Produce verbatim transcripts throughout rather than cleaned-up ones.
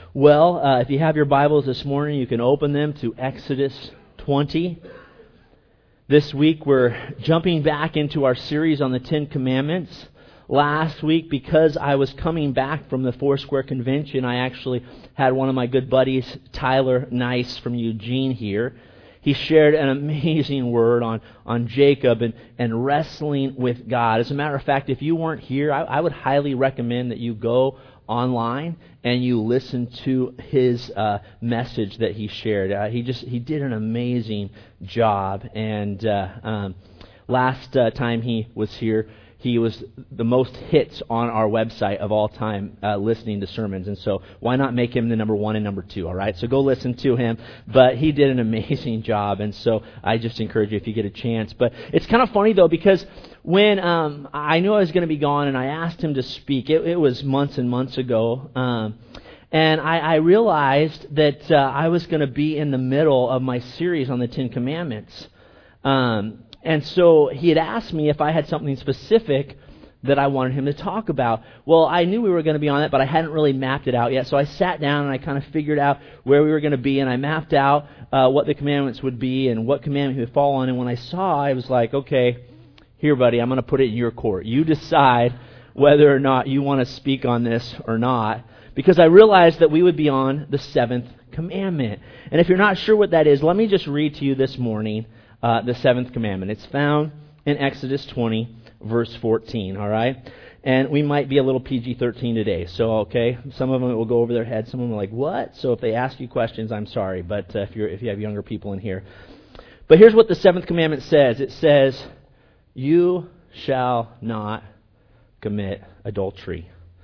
Well, uh, if you have your Bibles this morning, you can open them to Exodus twenty. This week we're jumping back into our series on the Ten Commandments. Last week, because I was coming back from the Foursquare Convention, I actually had one of my good buddies, Tyler Nice from Eugene here. He shared an amazing word on, on Jacob and, and wrestling with God. As a matter of fact, if you weren't here, I, I would highly recommend that you go online and you listen to his uh, message that he shared. Uh, he just he did an amazing job. And uh, um, last uh, time he was here, he was the most hits on our website of all time uh, listening to sermons. And so why not make him the number one and number two, all right? So go listen to him. But he did an amazing job. And so I just encourage you if you get a chance. But it's kind of funny, though, because when um, I knew I was going to be gone and I asked him to speak, it, it was months and months ago. Um, and I, I realized that uh, I was going to be in the middle of my series on the Ten Commandments. Um And so he had asked me if I had something specific that I wanted him to talk about. Well, I knew we were going to be on it, but I hadn't really mapped it out yet. So I sat down and I kind of figured out where we were going to be, and I mapped out uh, what the commandments would be and what commandment he would fall on. And when I saw, I was like, okay, here, buddy, I'm going to put it in your court. You decide whether or not you want to speak on this or not, because I realized that we would be on the seventh commandment. And if you're not sure what that is, let me just read to you this morning Uh, the seventh commandment. It's found in Exodus twenty, verse fourteen, all right? And we might be a little P G thirteen today, so, okay? Some of them will go over their heads. Some of them are like, what? So if they ask you questions, I'm sorry, but uh, if you're if you have younger people in here. But here's what the seventh commandment says. It says, you shall not commit adultery.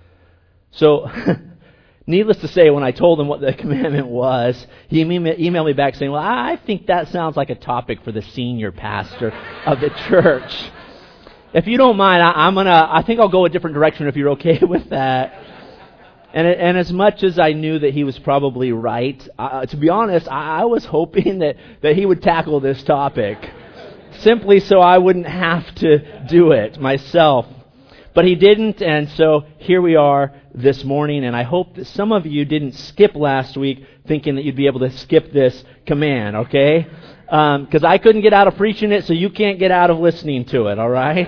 So needless to say, when I told him what the commandment was, he emailed me back saying, well, I think that sounds like a topic for the senior pastor of the church. If you don't mind, I, I'm gonna, I think I'll go a different direction if you're okay with that. And, and as much as I knew that he was probably right, uh, to be honest, I, I was hoping that, that he would tackle this topic, simply so I wouldn't have to do it myself. But he didn't, and so here we are this morning, and I hope that some of you didn't skip last week thinking that you'd be able to skip this command, okay? Because um, I couldn't get out of preaching it, so you can't get out of listening to it, all right?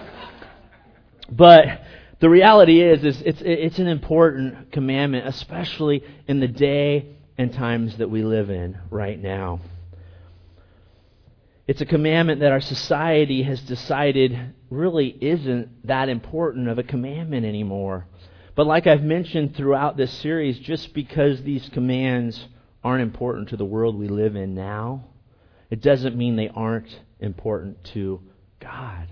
But the reality is, is it's, it's an important commandment, especially in the day and times that we live in right now. It's a commandment that our society has decided really isn't that important of a commandment anymore. But like I've mentioned throughout this series, just because these commands aren't important to the world we live in now, it doesn't mean they aren't important to God.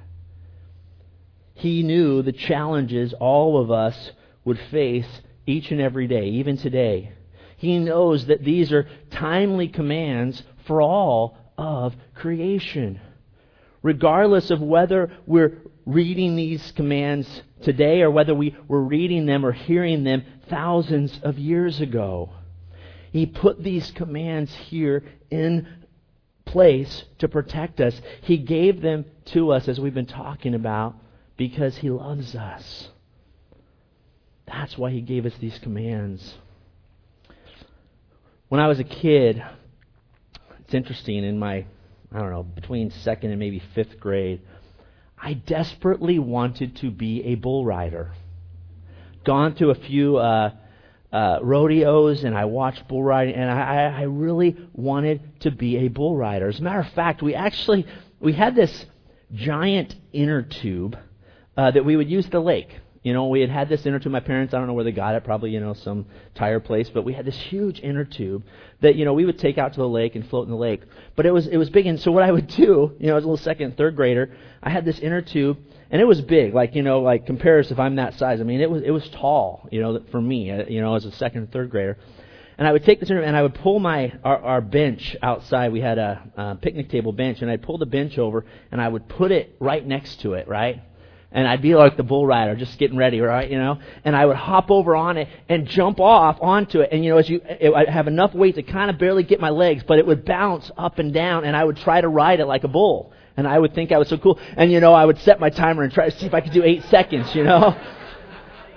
He knew the challenges all of us would face each and every day, even today. He knows that these are timely commands for all of creation. Regardless of whether we're reading these commands today or whether we were reading them or hearing them thousands of years ago. He put these commands here in place to protect us. He gave them to us, as we've been talking about, because He loves us. That's why He gave us these commands. When I was a kid, it's interesting, in my, I don't know, between second and maybe fifth grade, I desperately wanted to be a bull rider. Gone to a few uh, uh, rodeos, and I watched bull riding, and I, I really wanted to be a bull rider. As a matter of fact, we actually, we had this giant inner tube uh, that we would use at the lake. You know, we had had this inner tube. My parents, I don't know where they got it, probably, you know, some tire place, but we had this huge inner tube that, you know, we would take out to the lake and float in the lake. But it was it was big, and so what I would do, you know, as a little second and third grader, I had this inner tube, and it was big, like, you know, like, compares if I'm that size. I mean, it was it was tall, you know, for me, you know, as a second and third grader. And I would take this inner, and I would pull my our, our bench outside. We had a, a picnic table bench, and I'd pull the bench over, and I would put it right next to it, right? And I'd be like the bull rider, just getting ready, right, you know? And I would hop over on it and jump off onto it. And, you know, as you, I'd have enough weight to kind of barely get my legs, but it would bounce up and down, and I would try to ride it like a bull. And I would think I was so cool. And, you know, I would set my timer and try to see if I could do eight seconds, you know?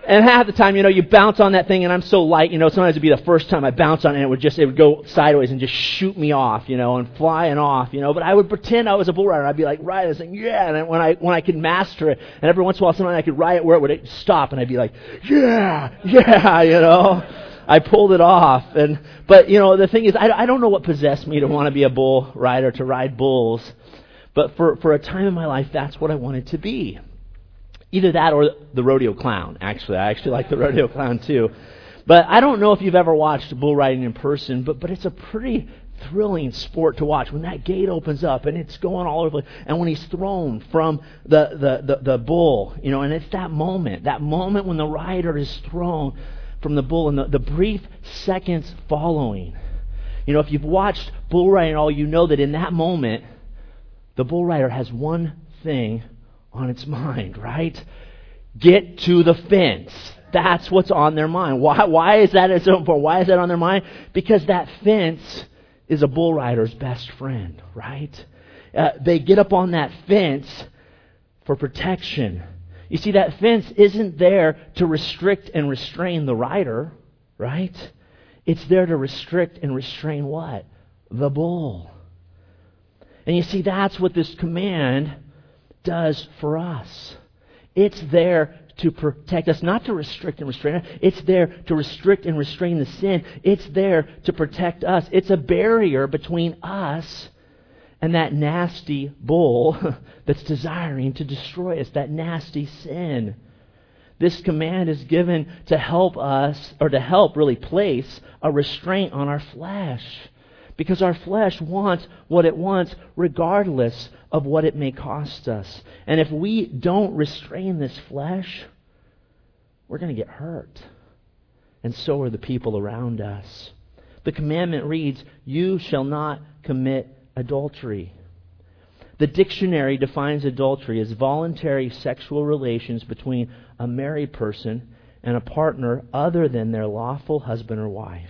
And half the time, you know, you bounce on that thing, and I'm so light, you know, sometimes it'd be the first time I bounce on it, and it would just, it would go sideways and just shoot me off, you know, and flying off, you know. But I would pretend I was a bull rider. I'd be like, riding this thing, yeah. And when I when I could master it, and every once in a while, sometimes I could ride it where it would stop, and I'd be like, yeah, yeah, you know. I pulled it off. And but, you know, the thing is, I, I don't know what possessed me to want to be a bull rider, to ride bulls. But for, for a time in my life, that's what I wanted to be. Either that or the rodeo clown, actually. I actually like the rodeo clown, too. But I don't know if you've ever watched bull riding in person, but, but it's a pretty thrilling sport to watch. When that gate opens up and it's going all over, and when he's thrown from the, the, the, the bull, you know, and it's that moment, that moment when the rider is thrown from the bull and the, the brief seconds following. You know, if you've watched bull riding at all, you know that in that moment, the bull rider has one thing on its mind, right? Get to the fence. That's what's on their mind. Why, why is that so important? Why is that on their mind? Because that fence is a bull rider's best friend, right? Uh, they get up on that fence for protection. You see, that fence isn't there to restrict and restrain the rider, right? It's there to restrict and restrain what? The bull. And you see, that's what this command does for us. It's there to protect us, not to restrict and restrain us. It's there to restrict and restrain the sin. It's there to protect us. It's a barrier between us and that nasty bull that's desiring to destroy us, that nasty sin. This command is given to help us, or to help really place a restraint on our flesh. Because our flesh wants what it wants regardless of what it may cost us. And if we don't restrain this flesh, we're going to get hurt. And so are the people around us. The commandment reads, "You shall not commit adultery." The dictionary defines adultery as voluntary sexual relations between a married person and a partner other than their lawful husband or wife.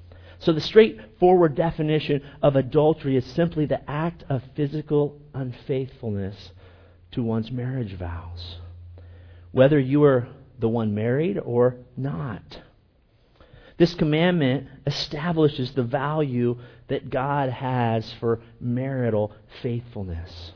So the straightforward definition of adultery is simply the act of physical unfaithfulness to one's marriage vows, whether you are the one married or not. This commandment establishes the value that God has for marital faithfulness.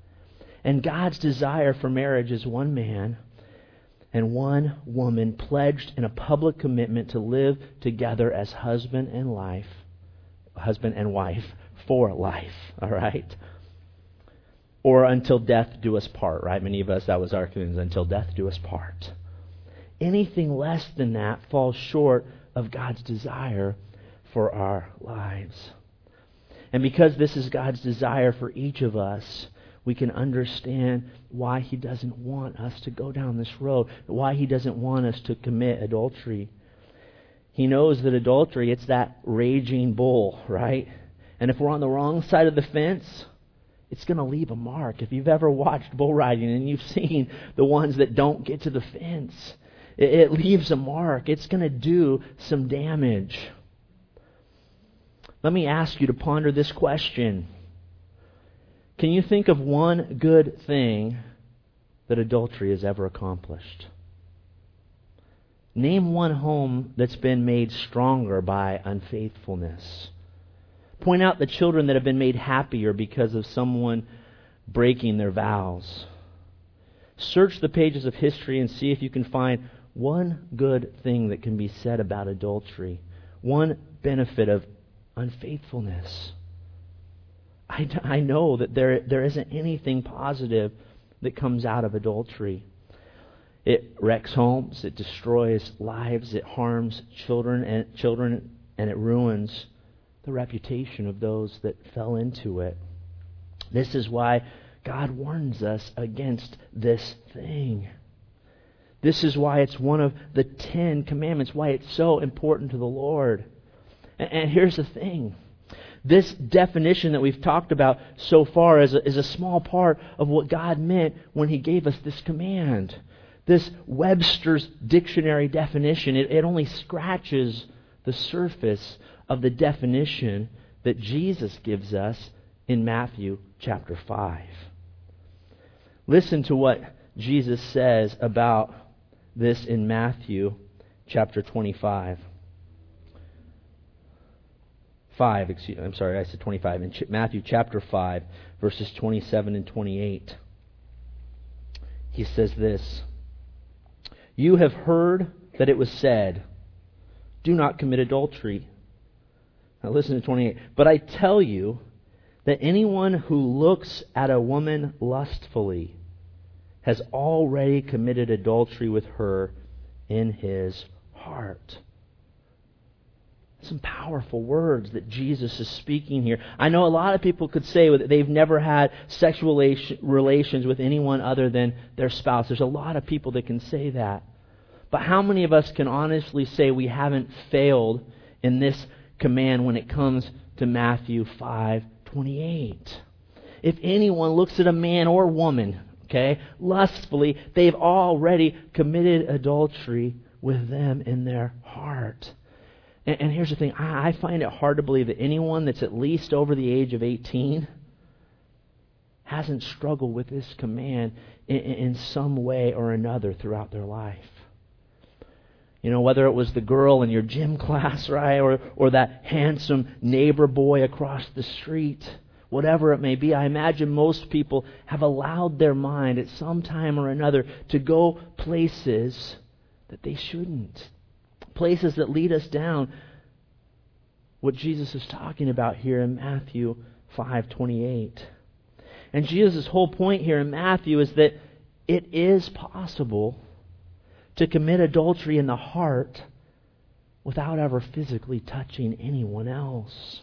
And God's desire for marriage is one man and one woman pledged in a public commitment to live together as husband and life, husband and wife for life, all right? Or until death do us part, right? Many of us, that was our commitment, until death do us part. Anything less than that falls short of God's desire for our lives. And because this is God's desire for each of us, we can understand why He doesn't want us to go down this road, why He doesn't want us to commit adultery. He knows that adultery, it's that raging bull, right? And if we're on the wrong side of the fence, it's going to leave a mark. If you've ever watched bull riding and you've seen the ones that don't get to the fence, it, it leaves a mark. It's going to do some damage. Let me ask you to ponder this question. Can you think of one good thing that adultery has ever accomplished? Name one home that's been made stronger by unfaithfulness. Point out the children that have been made happier because of someone breaking their vows. Search the pages of history and see if you can find one good thing that can be said about adultery. One benefit of unfaithfulness. I, I know that there there isn't anything positive that comes out of adultery. It wrecks homes, it destroys lives, it harms children and children, and it ruins the reputation of those that fell into it. This is why God warns us against this thing. This is why it's one of the Ten Commandments, why it's so important to the Lord. And, and here's the thing. This definition that we've talked about so far is a, is a small part of what God meant when He gave us this command. This Webster's Dictionary definition, it, it only scratches the surface of the definition that Jesus gives us in Matthew chapter five. Listen to what Jesus says about this in Matthew chapter twenty-five. Five, excuse, I'm sorry, I said twenty-five. In Ch- Matthew chapter five, verses twenty-seven and twenty-eight. He says this, "You have heard that it was said, 'Do not commit adultery.' Now listen to twenty-eight. But I tell you that anyone who looks at a woman lustfully has already committed adultery with her in his heart." Some powerful words that Jesus is speaking here. I know a lot of people could say that they've never had sexual relations with anyone other than their spouse. There's a lot of people that can say that. But how many of us can honestly say we haven't failed in this command when it comes to Matthew five twenty-eight? If anyone looks at a man or woman, okay, lustfully, they've already committed adultery with them in their heart. And, and here's the thing, I, I find it hard to believe that anyone that's at least over the age of eighteen hasn't struggled with this command in, in some way or another throughout their life. You know, whether it was the girl in your gym class, right, or or that handsome neighbor boy across the street, whatever it may be, I imagine most people have allowed their mind at some time or another to go places that they shouldn't. Places that lead us down what Jesus is talking about here in Matthew five twenty-eight. And Jesus' whole point here in Matthew is that it is possible to commit adultery in the heart without ever physically touching anyone else.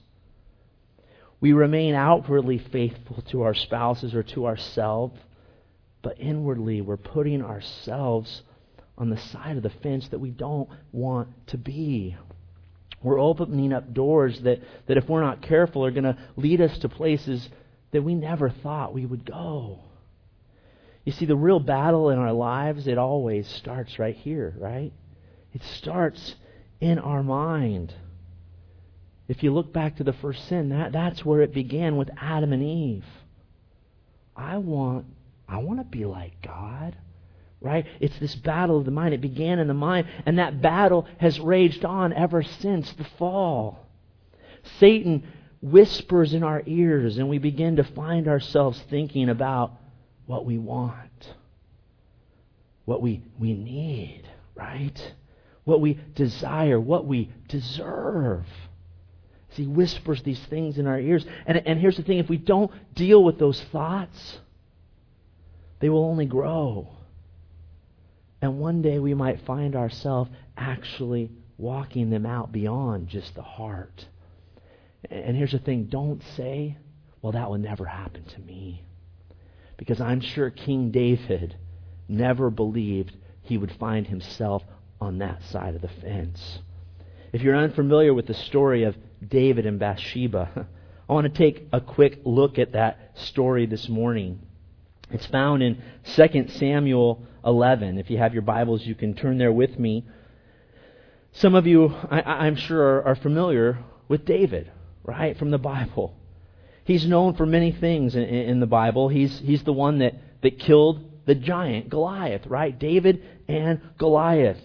We remain outwardly faithful to our spouses or to ourselves, but inwardly we're putting ourselves on the side of the fence that we don't want to be. We're opening up doors that, that if we're not careful are going to lead us to places that we never thought we would go. You see, the real battle in our lives, it always starts right here, right? It starts in our mind. If you look back to the first sin, that, that's where it began with Adam and Eve. I want, I want to be like God. Right? It's this battle of the mind. It began in the mind, and that battle has raged on ever since the fall. Satan whispers in our ears, and we begin to find ourselves thinking about what we want, what we, we need, right? What we desire, what we deserve. See, he whispers these things in our ears. And, and here's the thing, if we don't deal with those thoughts, they will only grow. And one day we might find ourselves actually walking them out beyond just the heart. And here's the thing, don't say, well, that will never happen to me. Because I'm sure King David never believed he would find himself on that side of the fence. If you're unfamiliar with the story of David and Bathsheba, I want to take a quick look at that story this morning. It's found in Second Samuel eleven. If you have your Bibles, you can turn there with me. Some of you, I, I'm sure, are, are familiar with David, right, from the Bible. He's known for many things in, in the Bible. He's he's the one that, that killed the giant Goliath, right? David and Goliath.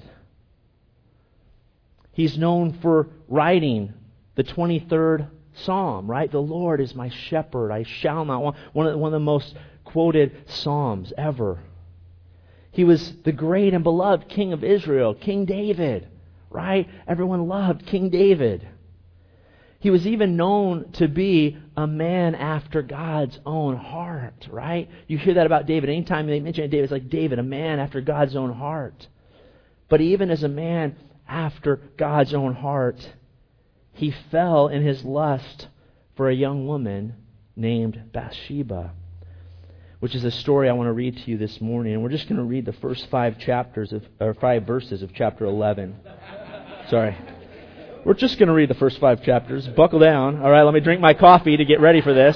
He's known for writing the twenty-third Psalm, right? The Lord is my shepherd, I shall not want. One of, one of the most quoted Psalms ever. He was the great and beloved King of Israel, King David, right? Everyone loved King David. He was even known to be a man after God's own heart, right? You hear that about David. Anytime they mention David, it's like David, a man after God's own heart. But even as a man after God's own heart, he fell in his lust for a young woman named Bathsheba, which is a story I want to read to you this morning. And we're just going to read the first five chapters of, or five verses of chapter eleven. Sorry. We're just going to read the first five chapters. Buckle down. All right, let me drink my coffee to get ready for this.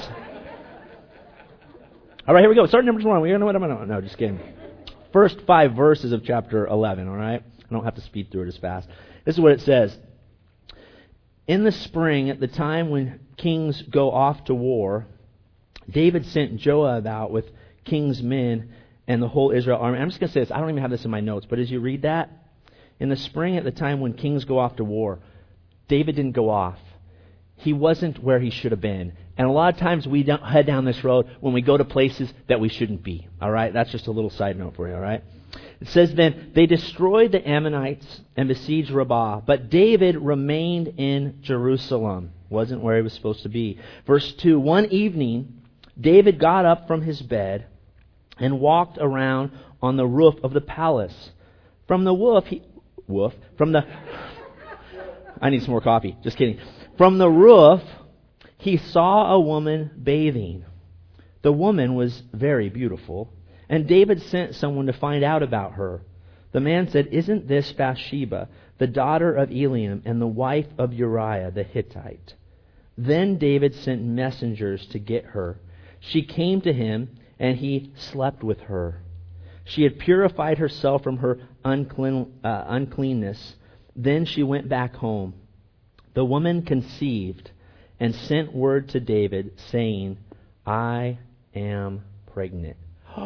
All right, here we go. Start number one. We're going to no, just kidding. First five verses of chapter eleven, all right? I don't have to speed through it as fast. This is what it says. In the spring, at the time when kings go off to war, David sent Joab out with king's men and the whole Israel army. I'm just going to say this. I don't even have this in my notes, but as you read that, in the spring at the time when kings go off to war, David didn't go off. He wasn't where he should have been. And a lot of times we don't head down this road when we go to places that we shouldn't be. All right? That's just a little side note for you, all right? It says then, they destroyed the Ammonites and besieged Rabbah, but David remained in Jerusalem. Wasn't where he was supposed to be. Verse two, one evening, David got up from his bed and walked around on the roof of the palace. From the roof, he, woof, from the, I need some more coffee, just kidding. From the roof, he saw a woman bathing. The woman was very beautiful, and David sent someone to find out about her. The man said, "Isn't this Bathsheba, the daughter of Eliam and the wife of Uriah the Hittite?" Then David sent messengers to get her. She came to him, and he slept with her. She had purified herself from her unclean, uh, uncleanness. Then she went back home. The woman conceived and sent word to David, saying, "I am pregnant."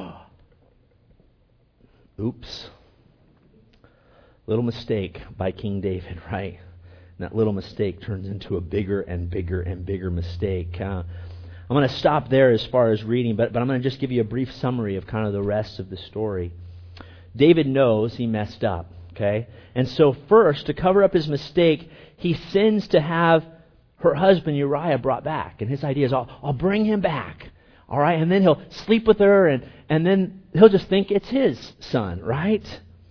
Oops. Little mistake by King David, right? And that little mistake turns into a bigger and bigger and bigger mistake. Uh, I'm going to stop there as far as reading, but, but I'm going to just give you a brief summary of kind of the rest of the story. David knows he messed up, okay? And so first, to cover up his mistake, he sends to have her husband Uriah brought back. And his idea is, I'll, I'll bring him back, all right? And then he'll sleep with her, and, and then he'll just think it's his son, right?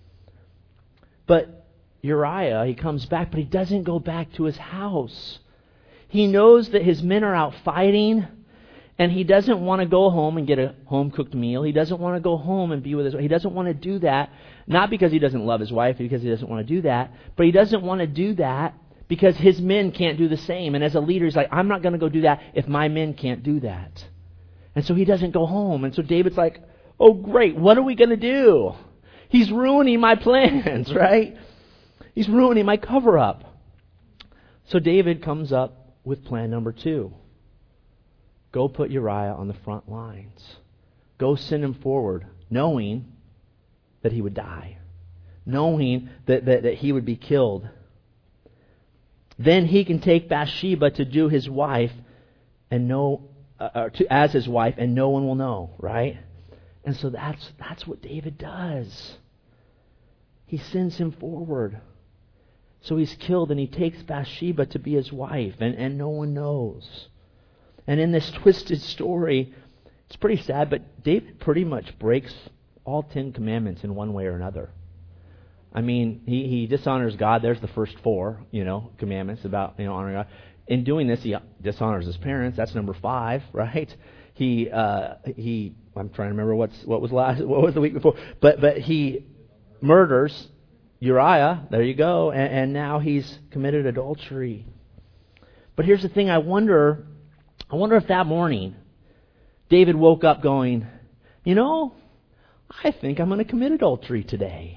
But Uriah, he comes back, but he doesn't go back to his house. He knows that his men are out fighting, and he doesn't want to go home and get a home-cooked meal. He doesn't want to go home and be with his wife. He doesn't want to do that, not because he doesn't love his wife, because he doesn't want to do that, but he doesn't want to do that because his men can't do the same. And as a leader, he's like, I'm not going to go do that if my men can't do that. And so he doesn't go home. And so David's like, oh, great, what are we going to do? He's ruining my plans, right? He's ruining my cover-up. So David comes up with plan number two. Go put Uriah on the front lines. Go send him forward, knowing that he would die. Knowing that, that, that he would be killed. Then he can take Bathsheba to do his wife, and no, uh, to, as his wife, and no one will know, right? And so that's that's what David does. He sends him forward. So he's killed, and he takes Bathsheba to be his wife, and, and no one knows. And in this twisted story, it's pretty sad, but David pretty much breaks all Ten Commandments in one way or another. I mean, he, he dishonors God. There's the first four, you know, commandments about, you know, honoring God. In doing this, he dishonors his parents. That's number five, right? He, uh, he. I'm trying to remember what's what was last. What was the week before? But but he murders Uriah. There you go. And, and now he's committed adultery. But here's the thing. I wonder. I wonder if that morning David woke up going, you know, I think I'm going to commit adultery today.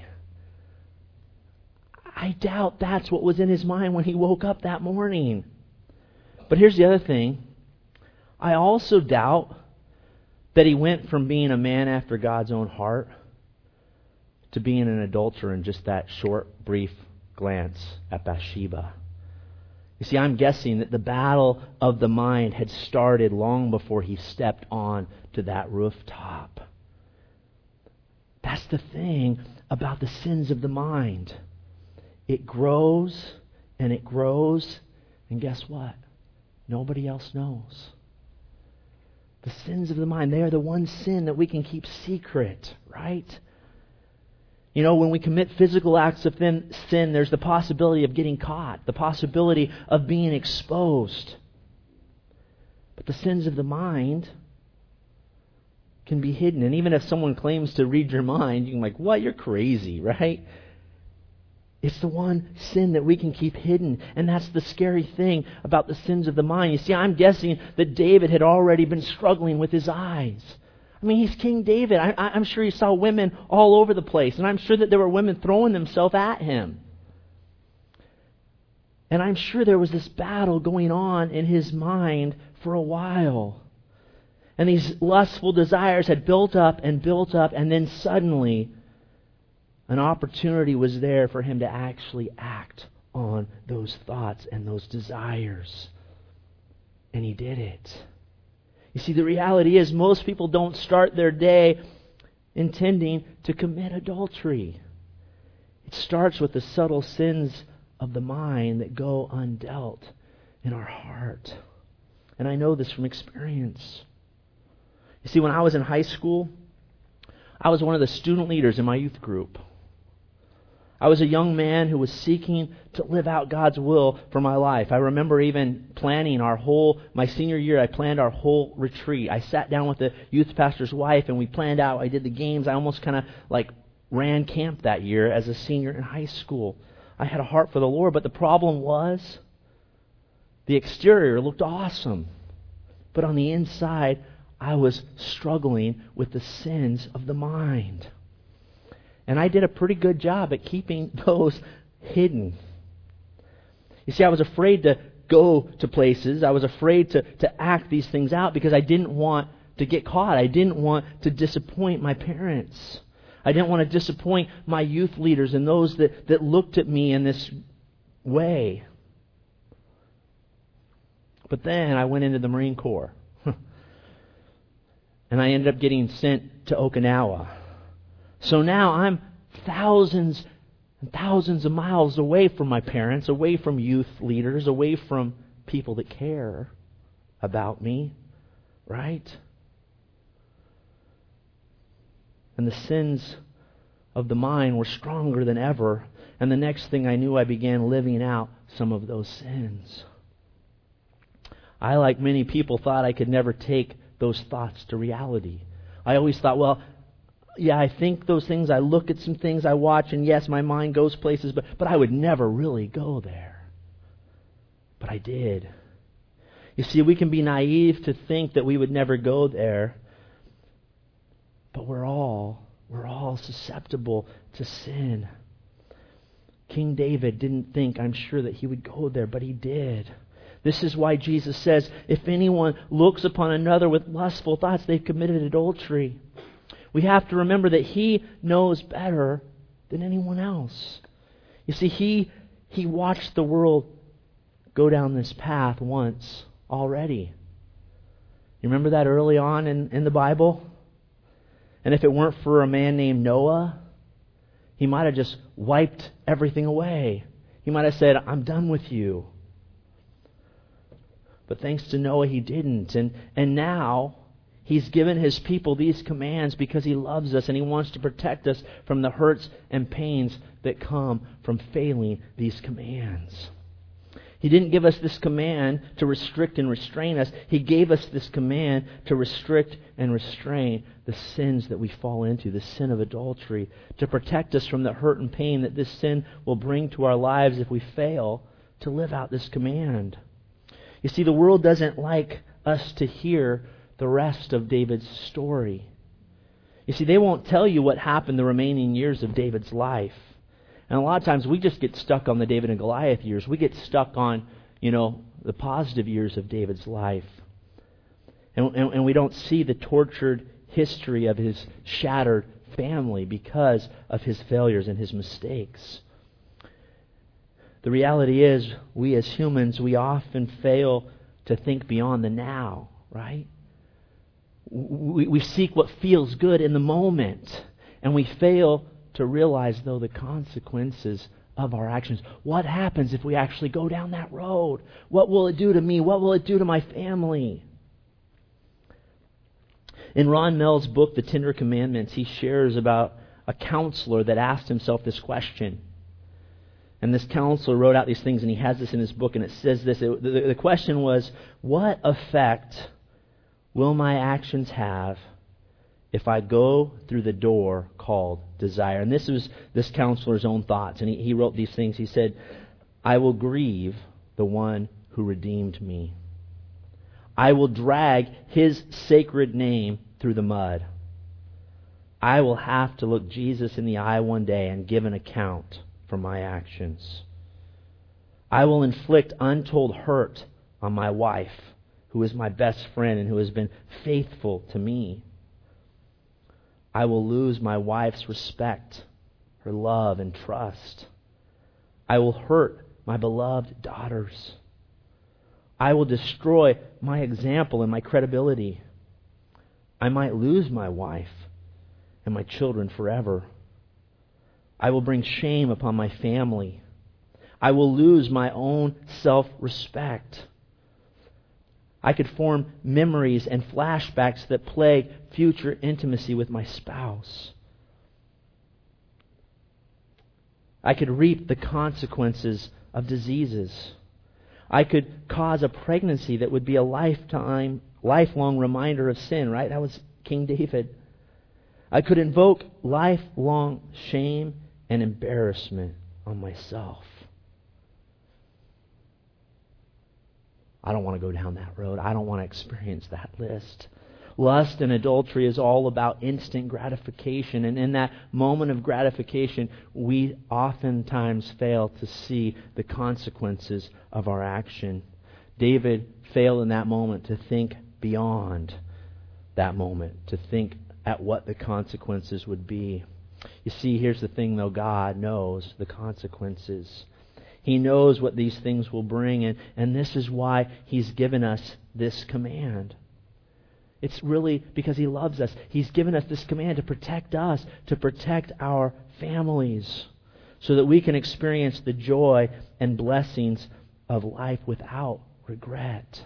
I doubt that's what was in his mind when he woke up that morning. But here's the other thing. I also doubt that he went from being a man after God's own heart to being an adulterer in just that short, brief glance at Bathsheba. You see, I'm guessing that the battle of the mind had started long before he stepped on to that rooftop. That's the thing about the sins of the mind. It grows and it grows, and guess what? Nobody else knows. The sins of the mind, they are the one sin that we can keep secret, right? You know, when we commit physical acts of sin, there's the possibility of getting caught, the possibility of being exposed. But the sins of the mind can be hidden. And even if someone claims to read your mind, you can be like, what? You're crazy, right? It's the one sin that we can keep hidden. And that's the scary thing about the sins of the mind. You see, I'm guessing that David had already been struggling with his eyes. I mean, he's King David. I, I'm sure he saw women all over the place. And I'm sure that there were women throwing themselves at him. And I'm sure there was this battle going on in his mind for a while. And these lustful desires had built up and built up, and then suddenly an opportunity was there for him to actually act on those thoughts and those desires. And he did it. You see, the reality is most people don't start their day intending to commit adultery. It starts with the subtle sins of the mind that go undealt in our heart. And I know this from experience. You see, when I was in high school, I was one of the student leaders in my youth group. I was a young man who was seeking to live out God's will for my life. I remember even planning our whole, my senior year, I planned our whole retreat. I sat down with the youth pastor's wife and we planned out, I did the games. I almost kind of like ran camp that year as a senior in high school. I had a heart for the Lord, but the problem was the exterior looked awesome. But on the inside, I was struggling with the sins of the mind. And I did a pretty good job at keeping those hidden. You see, I was afraid to go to places. I was afraid to, to act these things out because I didn't want to get caught. I didn't want to disappoint my parents. I didn't want to disappoint my youth leaders and those that, that looked at me in this way. But then I went into the Marine Corps. And I ended up getting sent to Okinawa. So now I'm thousands and thousands of miles away from my parents, away from youth leaders, away from people that care about me, right? And the sins of the mind were stronger than ever. And the next thing I knew, I began living out some of those sins. I, like many people, thought I could never take those thoughts to reality. I always thought, well, yeah, I think those things, I look at some things, I watch, and yes, my mind goes places, but, but I would never really go there. But I did. You see, we can be naive to think that we would never go there, but we're all, we're all susceptible to sin. King David didn't think, I'm sure, that he would go there, but he did. This is why Jesus says, if anyone looks upon another with lustful thoughts, they've committed adultery. We have to remember that He knows better than anyone else. You see, He He watched the world go down this path once already. You remember that early on in, in the Bible? And if it weren't for a man named Noah, he might have just wiped everything away. He might have said, I'm done with you. But thanks to Noah, he didn't. And, and now He's given His people these commands because He loves us and He wants to protect us from the hurts and pains that come from failing these commands. He didn't give us this command to restrict and restrain us. He gave us this command to restrict and restrain the sins that we fall into, the sin of adultery, to protect us from the hurt and pain that this sin will bring to our lives if we fail to live out this command. You see, the world doesn't like us to hear the rest of David's story. You see, they won't tell you what happened the remaining years of David's life. And a lot of times we just get stuck on the David and Goliath years. We get stuck on, you know, the positive years of David's life. And, and, and we don't see the tortured history of his shattered family because of his failures and his mistakes. The reality is, we as humans, we often fail to think beyond the now, right? We, we seek what feels good in the moment, and we fail to realize, though, the consequences of our actions. What happens if we actually go down that road? What will it do to me? What will it do to my family? In Ron Mel's book, The Ten Commandments, he shares about a counselor that asked himself this question. And this counselor wrote out these things, and he has this in his book, and it says this. It, the, the question was, what effect will my actions have if I go through the door called desire? And this was this counselor's own thoughts. And he, he wrote these things. He said, I will grieve the one who redeemed me. I will drag His sacred name through the mud. I will have to look Jesus in the eye one day and give an account for my actions. I will inflict untold hurt on my wife, who is my best friend and who has been faithful to me. I will lose my wife's respect, her love and trust. I will hurt my beloved daughters. I will destroy my example and my credibility. I might lose my wife and my children forever. I will bring shame upon my family. I will lose my own self-respect. I could form memories and flashbacks that plague future intimacy with my spouse. I could reap the consequences of diseases. I could cause a pregnancy that would be a lifetime, lifelong reminder of sin, right? That was King David. I could invoke lifelong shame and embarrassment on myself. I don't want to go down that road. I don't want to experience that list. Lust and adultery is all about instant gratification. And in that moment of gratification, we oftentimes fail to see the consequences of our action. David failed in that moment to think beyond that moment, to think at what the consequences would be. You see, here's the thing though. God knows the consequences. He knows what these things will bring, and, and this is why He's given us this command. It's really because He loves us. He's given us this command to protect us, to protect our families, so that we can experience the joy and blessings of life without regret.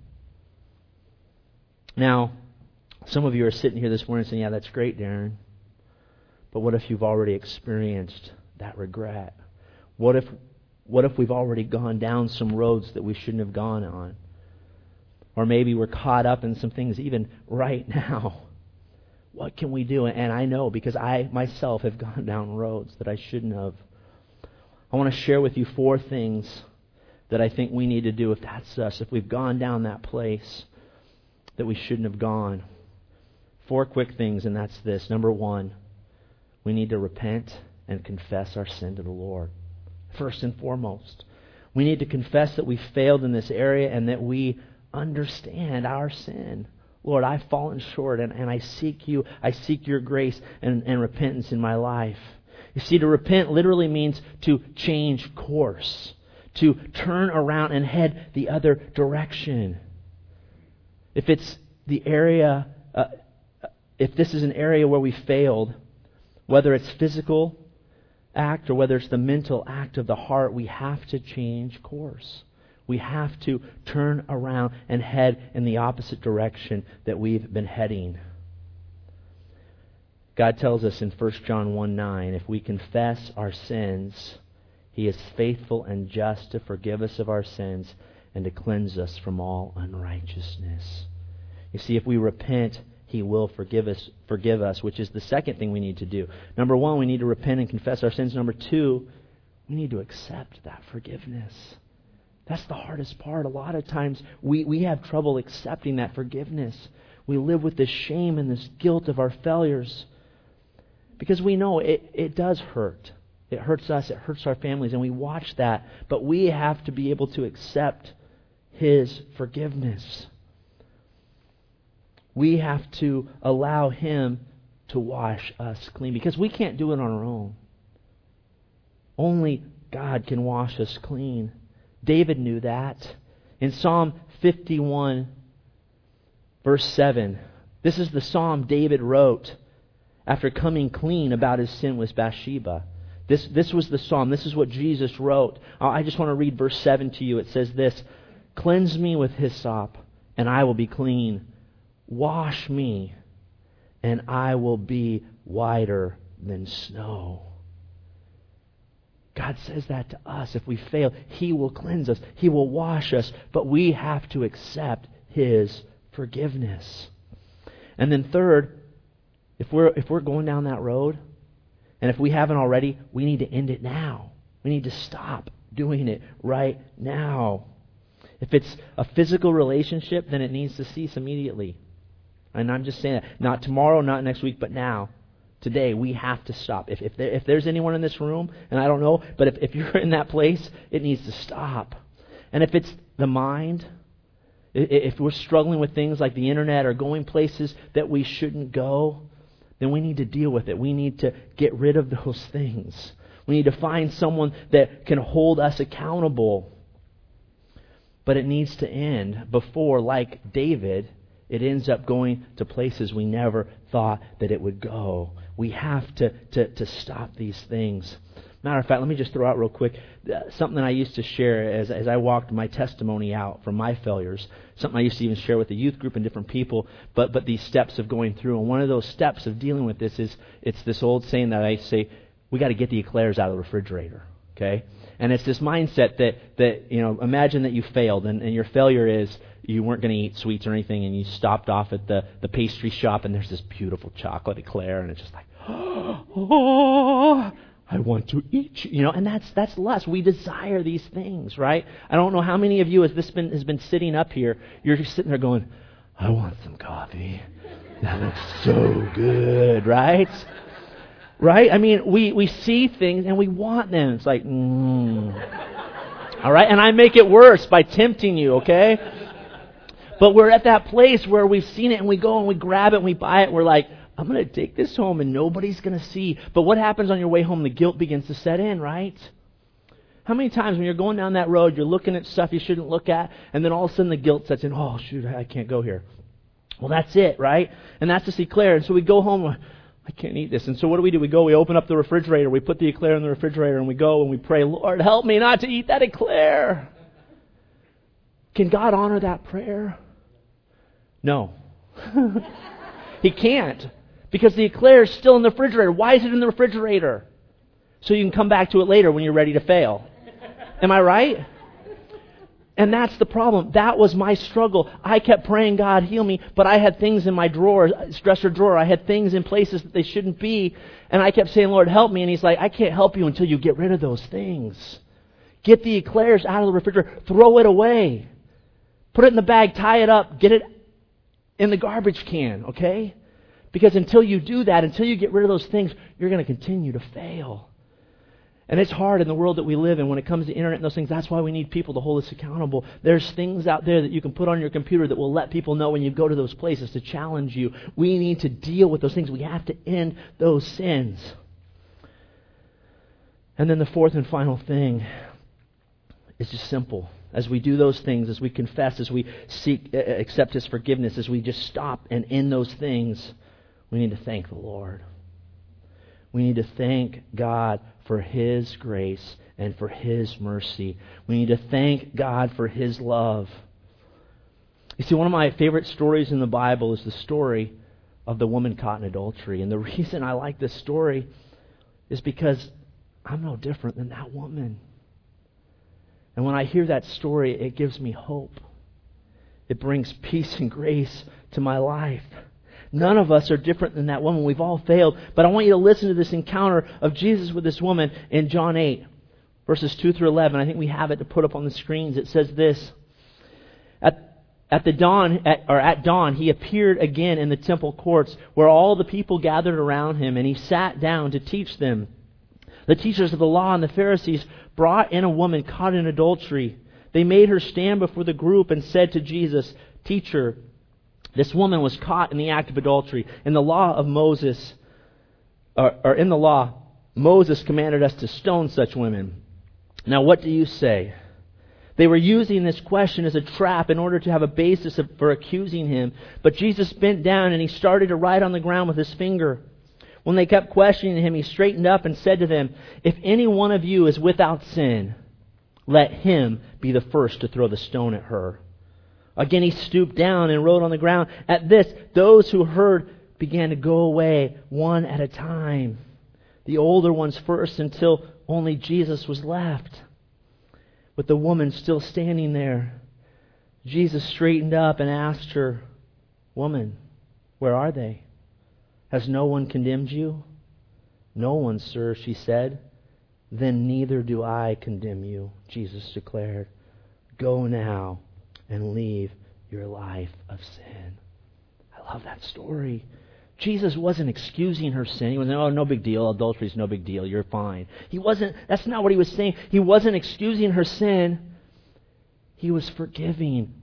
Now, some of you are sitting here this morning saying, yeah, that's great, Darren. But what if you've already experienced that regret? What if What if we've already gone down some roads that we shouldn't have gone on? Or maybe we're caught up in some things even right now. What can we do? And I know because I myself have gone down roads that I shouldn't have. I want to share with you four things that I think we need to do if that's us, if we've gone down that place that we shouldn't have gone. Four quick things, and that's this. Number one, we need to repent and confess our sin to the Lord. First and foremost, we need to confess that we failed in this area and that we understand our sin. Lord, I've fallen short and, and I seek you. I seek your grace and, and repentance in my life. You see, to repent literally means to change course, to turn around and head the other direction. If it's the area, uh, if this is an area where we failed, whether it's physical act or whether it's the mental act of the heart, we have to change course. We have to turn around and head in the opposite direction that we've been heading. God tells us in First John one nine, if we confess our sins, He is faithful and just to forgive us of our sins and to cleanse us from all unrighteousness. You see, if we repent, He will forgive us, forgive us, which is the second thing we need to do. Number one, we need to repent and confess our sins. Number two, we need to accept that forgiveness. That's the hardest part. A lot of times we, we have trouble accepting that forgiveness. We live with this shame and this guilt of our failures because we know it, it does hurt. It hurts us, it hurts our families, and we watch that. But we have to be able to accept His forgiveness. We have to allow Him to wash us clean because we can't do it on our own. Only God can wash us clean. David knew that. In Psalm fifty-one, verse seven, this is the psalm David wrote after coming clean about his sin with Bathsheba. This, this was the psalm. This is what Jesus wrote. I just want to read verse seven to you. It says this, "Cleanse me with hyssop, and I will be clean. Wash me, and I will be whiter than snow." God says that to us. If we fail, He will cleanse us. He will wash us. But we have to accept His forgiveness. And then third, if we're if we're going down that road, and if we haven't already, we need to end it now. We need to stop doing it right now. If it's a physical relationship, then it needs to cease immediately. And I'm just saying that. Not tomorrow, not next week, but now. Today, we have to stop. If if, there, if there's anyone in this room, and I don't know, but if, if you're in that place, it needs to stop. And if it's the mind, if we're struggling with things like the internet or going places that we shouldn't go, then we need to deal with it. We need to get rid of those things. We need to find someone that can hold us accountable. But it needs to end before, like David, it ends up going to places we never thought that it would go. We have to, to, to stop these things. Matter of fact, let me just throw out real quick uh, something I used to share as, as I walked my testimony out from my failures. Something I used to even share with the youth group and different people, but but these steps of going through. And one of those steps of dealing with this is, it's this old saying that I say, we got to get the eclairs out of the refrigerator, okay? And it's this mindset that, that you know, imagine that you failed, and, and your failure is you weren't going to eat sweets or anything, and you stopped off at the, the pastry shop, and there's this beautiful chocolate eclair, and it's just like, oh, I want to eat you. You know, and that's that's lust. We desire these things, right? I don't know how many of you, as this been, has been sitting up here, you're just sitting there going, I want some coffee. That looks so good, right? Right? I mean, we, we see things and we want them. It's like, mm. All right? And I make it worse by tempting you, okay? But we're at that place where we've seen it and we go and we grab it and we buy it. We're like, I'm going to take this home and nobody's going to see. But what happens on your way home? The guilt begins to set in, right? How many times when you're going down that road, you're looking at stuff you shouldn't look at, and then all of a sudden the guilt sets in. Oh, shoot, I can't go here. Well, that's it, right? And that's this eclair. And so we go home, I can't eat this. And so what do we do? We go, we open up the refrigerator, we put the eclair in the refrigerator, and we go and we pray, Lord, help me not to eat that eclair. Can God honor that prayer? No. He can't. Because the eclair is still in the refrigerator. Why is it in the refrigerator? So you can come back to it later when you're ready to fail. Am I right? And that's the problem. That was my struggle. I kept praying, God, heal me, but I had things in my drawer, dresser drawer. I had things in places that they shouldn't be. And I kept saying, Lord, help me. And He's like, I can't help you until you get rid of those things. Get the eclairs out of the refrigerator. Throw it away. Put it in the bag. Tie it up. Get it in the garbage can, okay? Because until you do that, until you get rid of those things, you're going to continue to fail. And it's hard in the world that we live in when it comes to internet and those things. That's why we need people to hold us accountable. There's things out there that you can put on your computer that will let people know when you go to those places to challenge you. We need to deal with those things. We have to end those sins. And then the fourth and final thing is just simple. As we do those things, as we confess, as we seek, uh, accept His forgiveness, as we just stop and end those things, we need to thank the Lord. We need to thank God for His grace and for His mercy. We need to thank God for His love. You see, one of my favorite stories in the Bible is the story of the woman caught in adultery. And the reason I like this story is because I'm no different than that woman. And when I hear that story, it gives me hope. It brings peace and grace to my life. None of us are different than that woman. We've all failed. But I want you to listen to this encounter of Jesus with this woman in John eight, verses two through eleven. I think we have it to put up on the screens. It says this. At, at the dawn, at, or at dawn, He appeared again in the temple courts where all the people gathered around Him, and He sat down to teach them. The teachers of the law and the Pharisees brought in a woman caught in adultery. They made her stand before the group and said to Jesus, Teacher, this woman was caught in the act of adultery. In the law of Moses, or, or in the law, Moses commanded us to stone such women. Now what do you say? They were using this question as a trap in order to have a basis of, for accusing Him. But Jesus bent down and He started to write on the ground with His finger. When they kept questioning Him, He straightened up and said to them, If any one of you is without sin, let him be the first to throw the stone at her. Again He stooped down and wrote on the ground. At this, those who heard began to go away one at a time, the older ones first, until only Jesus was left, with the woman still standing there. Jesus straightened up and asked her, Woman, where are they? Has no one condemned you? No one, sir, she said. Then neither do I condemn you, Jesus declared. Go now and leave your life of sin. I love that story. Jesus wasn't excusing her sin. He wasn't, oh, no big deal. Adultery is no big deal. You're fine. He wasn't, that's not what He was saying. He wasn't excusing her sin. He was forgiving her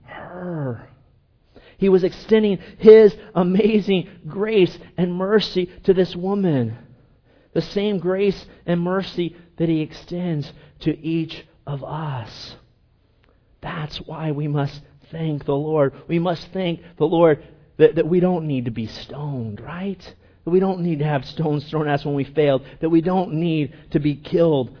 her. He was extending His amazing grace and mercy to this woman. The same grace and mercy that He extends to each of us. That's why we must thank the Lord. We must thank the Lord that, that we don't need to be stoned, right? That we don't need to have stones thrown at us when we failed. That we don't need to be killed.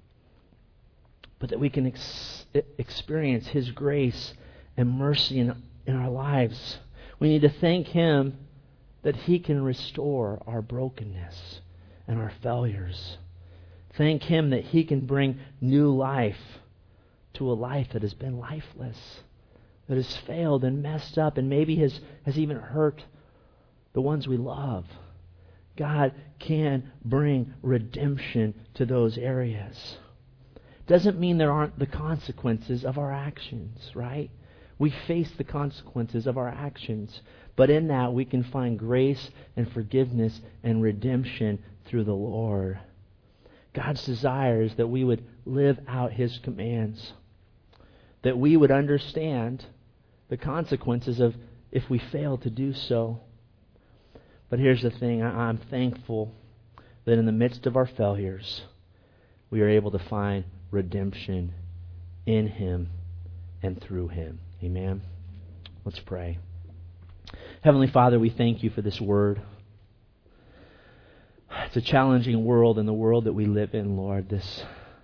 But that we can ex- experience His grace and mercy in, in our lives. We need to thank Him that He can restore our brokenness and our failures. Thank Him that He can bring new life to a life that has been lifeless, that has failed and messed up and maybe has, has even hurt the ones we love. God can bring redemption to those areas. Doesn't mean there aren't the consequences of our actions, right? We face the consequences of our actions, but in that we can find grace and forgiveness and redemption through the Lord. God's desire is that we would live out His commands, that we would understand the consequences of if we fail to do so. But here's the thing, I'm thankful that in the midst of our failures, we are able to find redemption in Him and through Him. Amen. Let's pray. Heavenly Father, we thank You for this word. It's a challenging world, in the world that we live in, Lord, this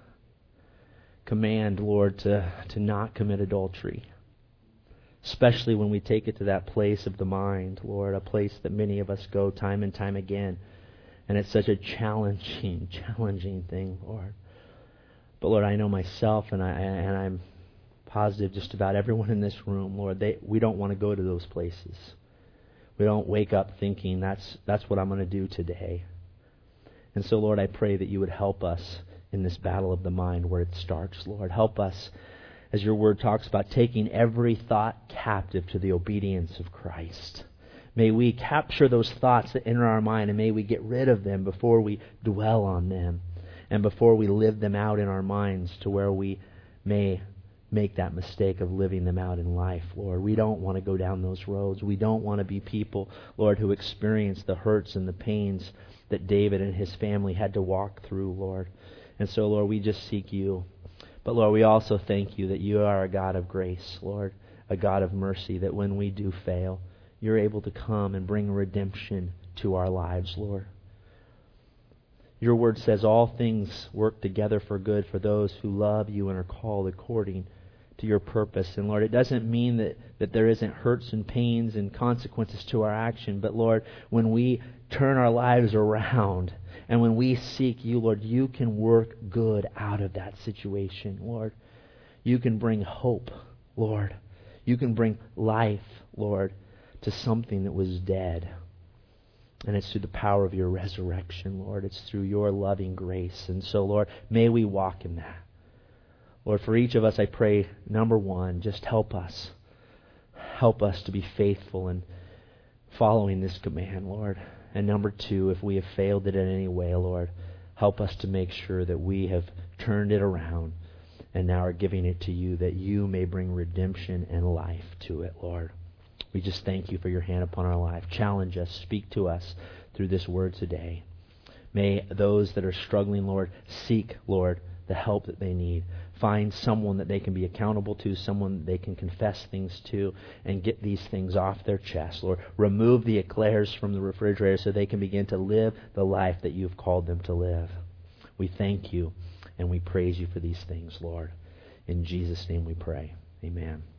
command, Lord, to, to not commit adultery. Especially when we take it to that place of the mind, Lord, a place that many of us go time and time again. And it's such a challenging, challenging thing, Lord. But Lord, I know myself, and, I, and I'm positive just about everyone in this room, Lord, they, we don't want to go to those places. We don't wake up thinking, that's, that's what I'm going to do today. And so, Lord, I pray that You would help us in this battle of the mind where it starts, Lord. Help us, as Your Word talks about, taking every thought captive to the obedience of Christ. May we capture those thoughts that enter our mind, and may we get rid of them before we dwell on them and before we live them out in our minds to where we may make that mistake of living them out in life, Lord. We don't want to go down those roads. We don't want to be people, Lord, who experience the hurts and the pains that David and his family had to walk through, Lord. And so, Lord, we just seek You. But, Lord, we also thank You that You are a God of grace, Lord, a God of mercy, that when we do fail, You're able to come and bring redemption to our lives, Lord. Your Word says all things work together for good for those who love You and are called according to Your purpose. And Lord, it doesn't mean that, that there isn't hurts and pains and consequences to our action. But Lord, when we turn our lives around and when we seek You, Lord, You can work good out of that situation, Lord. You can bring hope, Lord. You can bring life, Lord, to something that was dead. And it's through the power of Your resurrection, Lord. It's through Your loving grace. And so, Lord, may we walk in that. Lord, for each of us, I pray, number one, just help us. Help us to be faithful in following this command, Lord. And number two, if we have failed it in any way, Lord, help us to make sure that we have turned it around and now are giving it to You, that You may bring redemption and life to it, Lord. We just thank You for Your hand upon our life. Challenge us. Speak to us through this word today. May those that are struggling, Lord, seek, Lord, the help that they need. Find someone that they can be accountable to, someone that they can confess things to, and get these things off their chest, Lord. Remove the eclairs from the refrigerator so they can begin to live the life that You've called them to live. We thank You and we praise You for these things, Lord. In Jesus' name we pray. Amen.